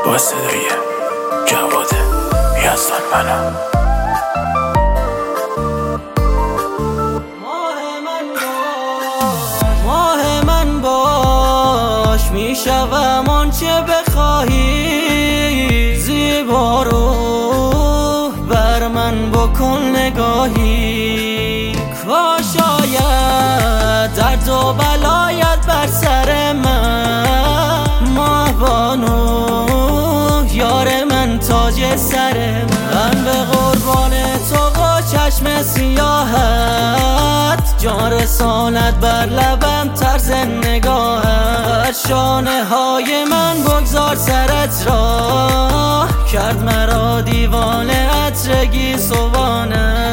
با صدای جواد یزدانمنم. ماه من باش میشوم آنچه بخواهی، زیبا رو بر من بکن نگاهی. کاش آید درد و بلایت بر سر من، ماه بانو یار من تاج سر من به قربان تو و چشم سیاهت، جان رساند بر لبم طرز نگاهت. شانه های من بگذار سرت را، کرد مرا دیوانه عطر گیسوانه.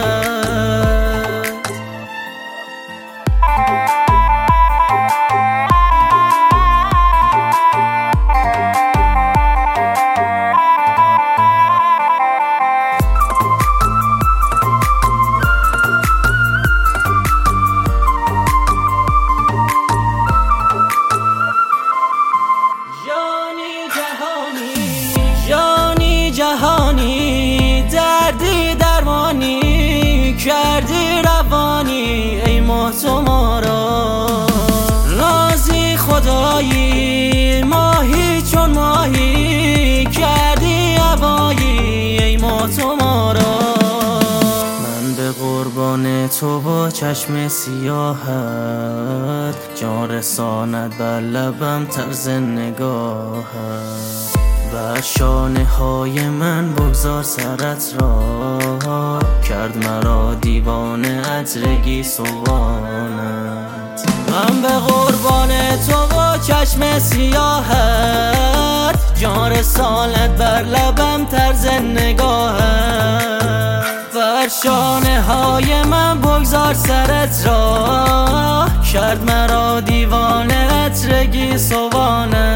جهانی دردی درمانی کردی روانی، ای ماه تو ما را رازی خدایی. ماهی چون ماهی کردی هوایی، ای ماه تو ما را. من به قربان تو با چشم سیاهت، جان رساند بر لبم طرز نگاهت. بر شانه های من بگذار سرت را، کرد مرا دیوانه عطر گیسوانت. من به قربان تو و چشم سیاهت، جان رسالت بر لبم طرز نگاهت. بر شانه های من بگذار سرت را، کرد مرا دیوانه عطر گیسوانت.